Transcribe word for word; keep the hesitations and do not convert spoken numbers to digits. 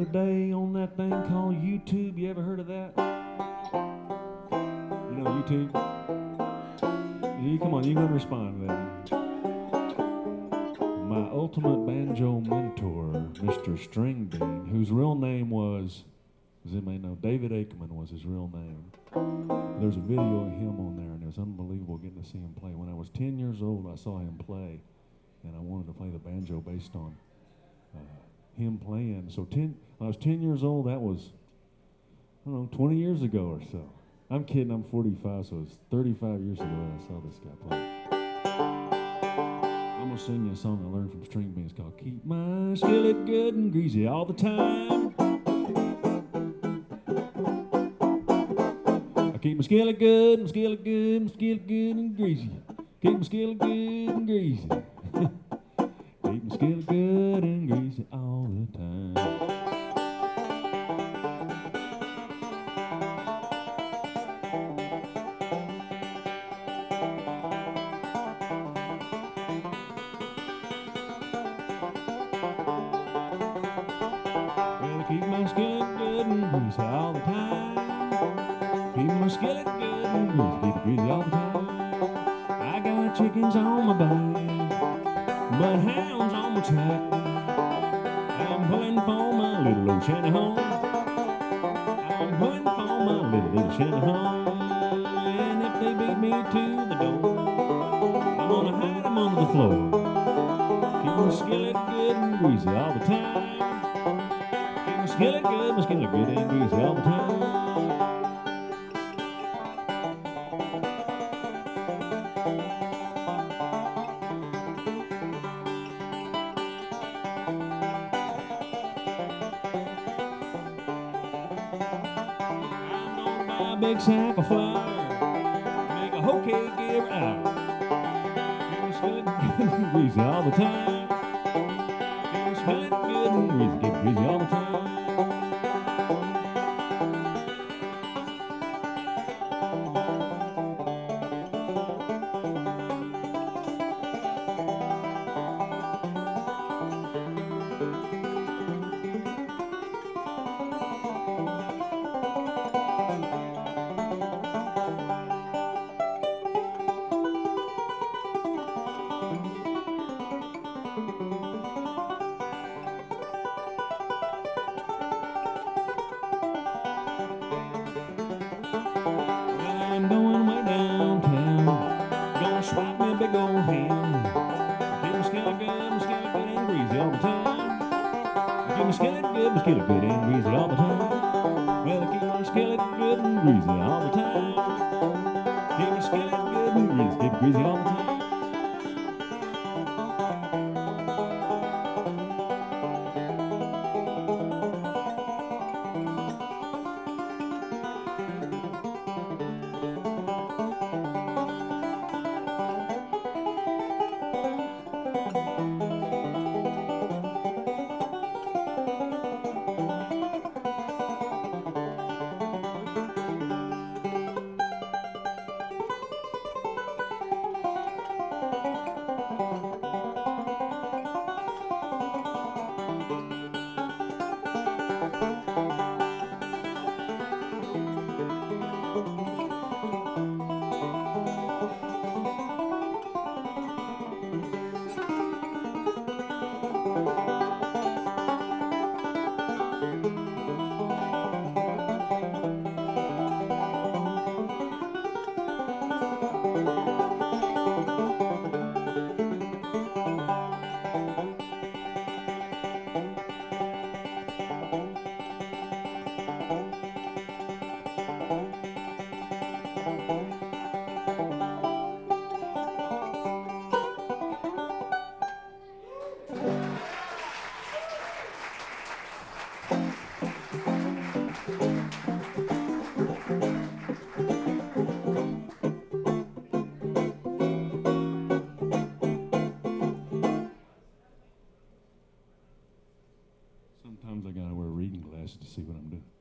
today on that thing called YouTube. You ever heard of that? You know YouTube? You come on, you gonna respond to that. My ultimate banjo mentor, Mister Stringbean, whose real name was, as you may know, David Aikman was his real name. There's a video of him on there, and it was unbelievable getting to see him play. When I was ten years old, I saw him play, and I wanted to play the banjo based on uh, him playing. So ten, when I was ten years old, that was, I don't know, twenty years ago or so. I'm kidding, I'm forty-five, so it's thirty-five years ago that I saw this guy play. I'm gonna sing you a song I learned from Stringbean. It's called Keep My Skillet Good and Greasy All the Time. I keep my skillet good, my skillet good, my skillet good and greasy. Keep my skillet good and greasy. Keep my skillet good and greasy all the time. Well, keep my skillet good and greasy all the time. Keep my skillet good and greasy, keep it greasy all the time. I got chickens on my back, but hounds on my track. I'm pulling for my little old shanty home. I'm pulling for my little, little shanty home. And if they beat me to the door, I'm gonna hide them under the floor. Keep my skillet good and greasy all the time. Keep my skillet good, my skillet good and greasy all the time. A big sack of flour, make a hoe cake every hour. Keep my skillet good and greasy all the time. Keep my skillet good and greasy, keep it greasy all the time. I'm going way downtown, gonna swap me a big old ham. Keep my skillet good, my skillet good and greasy all the time. Keep my skillet good, my skillet good and greasy all the time. Well, I keep my skillet good and greasy all the time. Keep my skillet good and greasy, keep it greasy all the time. Sometimes I gotta wear reading glasses to see what I'm doing.